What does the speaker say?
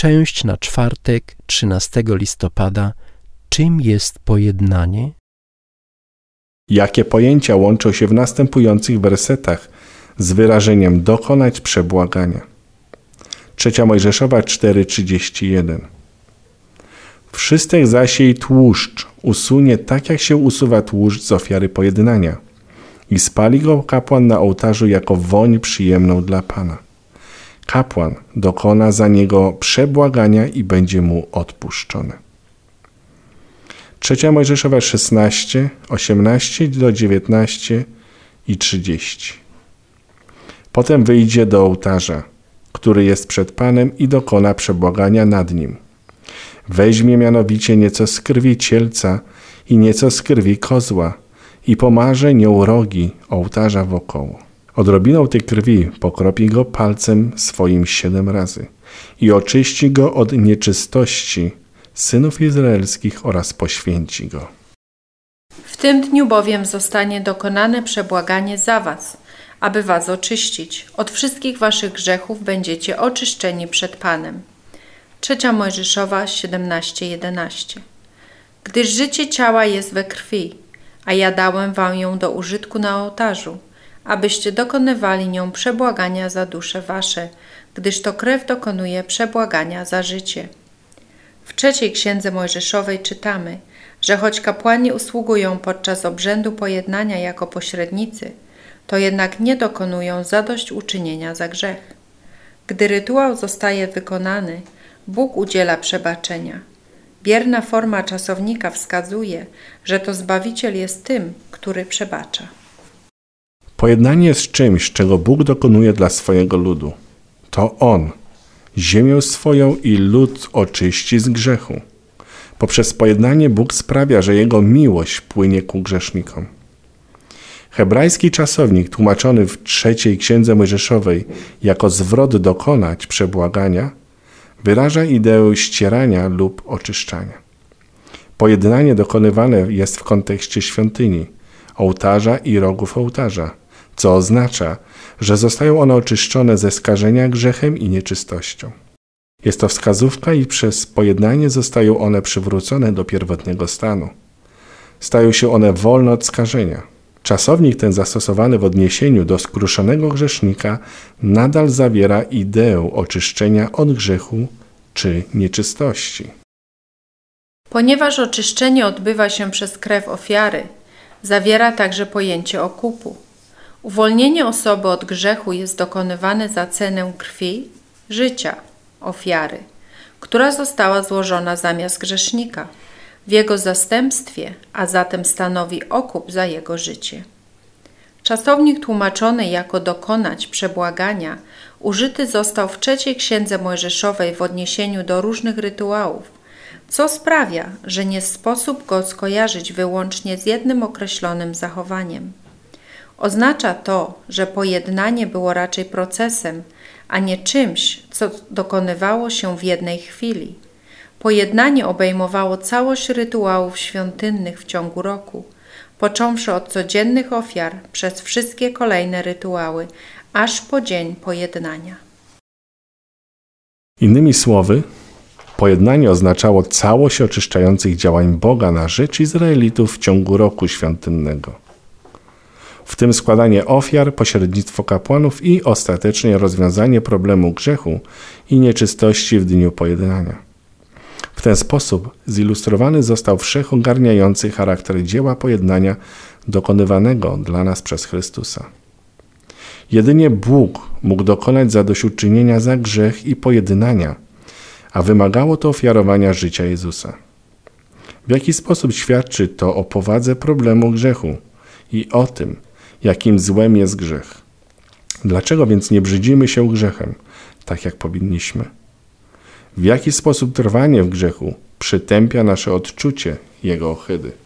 część na czwartek, 13 listopada. Czym jest pojednanie? Jakie pojęcia łączą się w następujących wersetach z wyrażeniem dokonać przebłagania? 3 Mojżeszowa 4:31. Wszystek zaś jej tłuszcz usunie tak, jak się usuwa tłuszcz z ofiary pojednania i spali go kapłan na ołtarzu jako woń przyjemną dla Pana. Kapłan dokona za niego przebłagania i będzie mu odpuszczone. 3 Mojżeszowa 16, 18-19 i 30. Potem wyjdzie do ołtarza, który jest przed Panem i dokona przebłagania nad nim. Weźmie mianowicie nieco z krwi cielca i nieco z krwi kozła i pomarze nią rogi ołtarza wokoło. Odrobiną tej krwi pokropi go palcem swoim 7 razy i oczyści go od nieczystości synów izraelskich oraz poświęci go. W tym dniu bowiem zostanie dokonane przebłaganie za was, aby was oczyścić. Od wszystkich waszych grzechów będziecie oczyszczeni przed Panem. 3 Mojżeszowa 17:11. Gdyż życie ciała jest we krwi, a ja dałem wam ją do użytku na ołtarzu, abyście dokonywali nią przebłagania za dusze wasze, gdyż to krew dokonuje przebłagania za życie. W 3 Księdze Mojżeszowej czytamy, że choć kapłani usługują podczas obrzędu pojednania jako pośrednicy, to jednak nie dokonują zadośćuczynienia za grzech. Gdy rytuał zostaje wykonany, Bóg udziela przebaczenia. Bierna forma czasownika wskazuje, że to Zbawiciel jest tym, który przebacza. Pojednanie jest czymś, czego Bóg dokonuje dla swojego ludu. To On ziemię swoją i lud oczyści z grzechu. Poprzez pojednanie Bóg sprawia, że Jego miłość płynie ku grzesznikom. Hebrajski czasownik tłumaczony w 3 Księdze Mojżeszowej jako zwrot dokonać przebłagania wyraża ideę ścierania lub oczyszczania. Pojednanie dokonywane jest w kontekście świątyni, ołtarza i rogów ołtarza, co oznacza, że zostają one oczyszczone ze skażenia grzechem i nieczystością. Jest to wskazówka i przez pojednanie zostają one przywrócone do pierwotnego stanu. Stają się one wolne od skażenia. Czasownik ten zastosowany w odniesieniu do skruszonego grzesznika nadal zawiera ideę oczyszczenia od grzechu czy nieczystości. Ponieważ oczyszczenie odbywa się przez krew ofiary, zawiera także pojęcie okupu. Uwolnienie osoby od grzechu jest dokonywane za cenę krwi, życia ofiary, która została złożona zamiast grzesznika, w jego zastępstwie, a zatem stanowi okup za jego życie. Czasownik tłumaczony jako dokonać przebłagania użyty został w 3 Księdze Mojżeszowej w odniesieniu do różnych rytuałów, co sprawia, że nie sposób go skojarzyć wyłącznie z jednym określonym zachowaniem. Oznacza to, że pojednanie było raczej procesem, a nie czymś, co dokonywało się w jednej chwili. Pojednanie obejmowało całość rytuałów świątynnych w ciągu roku, począwszy od codziennych ofiar przez wszystkie kolejne rytuały, aż po dzień pojednania. Innymi słowy, pojednanie oznaczało całość oczyszczających działań Boga na rzecz Izraelitów w ciągu roku świątynnego. W tym składanie ofiar, pośrednictwo kapłanów i ostatecznie rozwiązanie problemu grzechu i nieczystości w dniu pojednania. W ten sposób zilustrowany został wszechogarniający charakter dzieła pojednania dokonywanego dla nas przez Chrystusa. Jedynie Bóg mógł dokonać zadośćuczynienia za grzech i pojednania, a wymagało to ofiarowania życia Jezusa. W jaki sposób świadczy to o powadze problemu grzechu i o tym, jakim złem jest grzech? Dlaczego więc nie brzydzimy się grzechem, tak jak powinniśmy? W jaki sposób trwanie w grzechu przytępia nasze odczucie jego ohydy?